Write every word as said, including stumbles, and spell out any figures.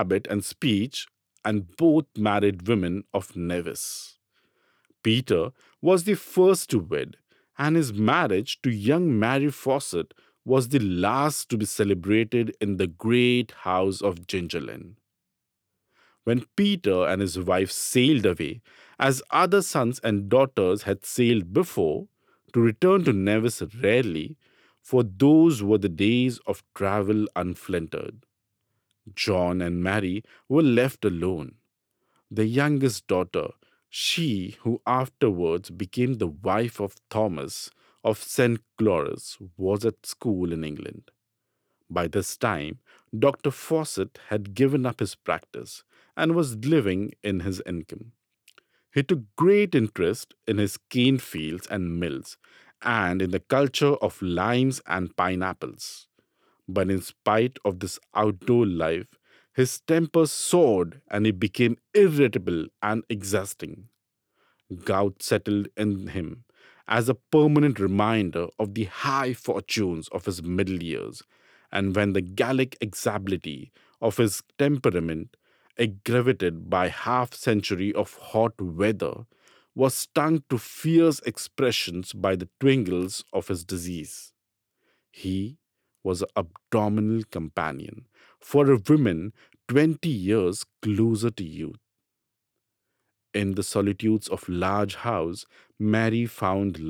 habit and speech, and both married women of Nevis. Peter was the first to wed, and his marriage to young Mary Fawcett was the last to be celebrated in the great house of Gingerland. When Peter and his wife sailed away, as other sons and daughters had sailed before, to return to Nevis rarely, for those were the days of travel unflintered. John and Mary were left alone. The youngest daughter, she who afterwards became the wife of Thomas of Saint Cloris, was at school in England. By this time, Doctor Fawcett had given up his practice and was living in his income. He took great interest in his cane fields and mills and in the culture of limes and pineapples. But in spite of this outdoor life, his temper soared and he became irritable and exhausting. Gout settled in him as a permanent reminder of the high fortunes of his middle years, and when the Gallic exability of his temperament, aggravated by half century of hot weather, was stung to fierce expressions by the twinkles of his disease. He was an abdominal companion for a woman twenty years closer to youth. In the solitudes of large house, Mary found